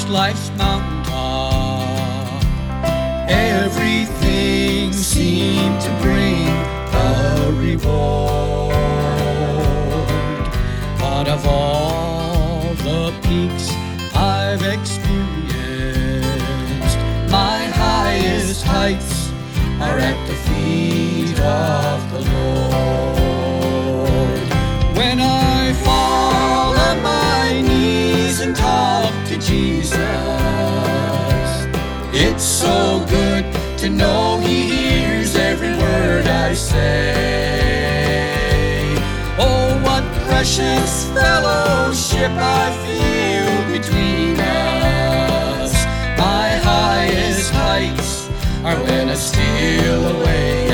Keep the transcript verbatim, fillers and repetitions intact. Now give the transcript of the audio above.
life's mountaintop. Everything seemed to bring a reward, but of all the peaks I've experienced, my highest heights are at the feet of the Lord. When I fall on my knees and talk to Jesus, it's so good to know He hears every word I say. Oh, what precious fellowship I feel between us. My highest heights are when I steal away